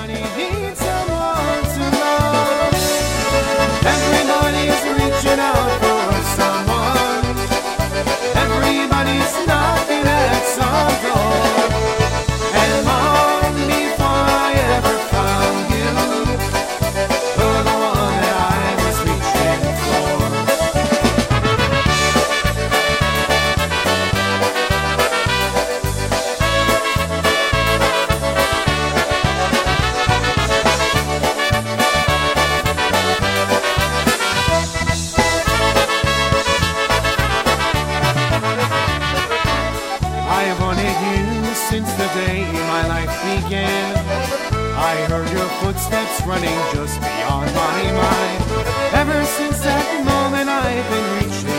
Everybody needs someone to love. Everybody's reaching out for someone. Everybody's knocking at some door. And long before I ever found you, you're the one that I was reaching for. I have wanted you since the day my life began. I heard your footsteps running just beyond my mind. Ever since that moment I've been reaching